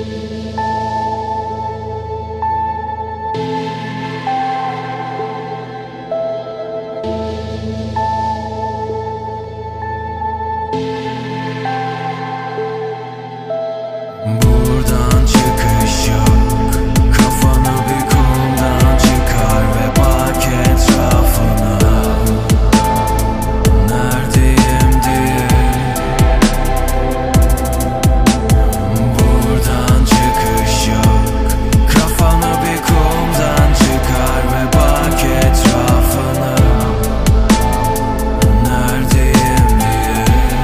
Buradan çıkış yok. Kafanı bir koldan çıkar ve bak etrafına. Neredeyim diye. Buradan çıkış yok. Kafanı bir koldan çıkar ve bak etrafına. Neredeyim diye.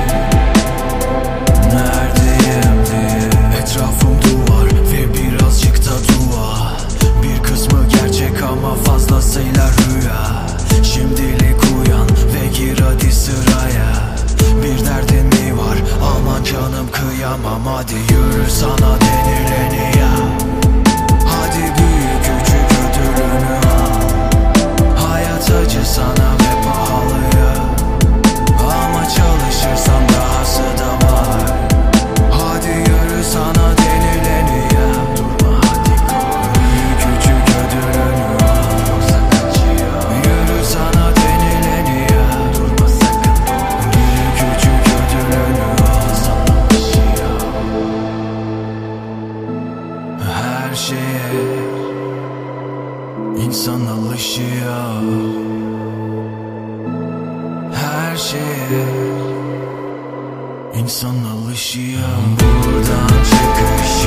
Neredeyim diye. Etrafım duvar ve birazcık da dua. Bir kısmı gerçek ama fazlasıyla rüya. Şimdilik uyan ve gir hadi sıraya. Bir derdin mi var? Aman canım kıyamam, hadi yürü sana denileni ya. Hadi büyük küçük ödülünü al. Hayat acı sana ve pahalı ya. Ama çalışırsan dahası da var. Hadi yürü sana denileni ya. Durma hadi koy. Büyük küçük ödülünü al. Yoksa kaçıyor. Yürü sana denileni ya. Durma sakın koy. Büyük küçük ödülünü al. Sana taşıyor. Her şeye insan alışıyor. Her şeye insan alışıyor. Buradan çıkış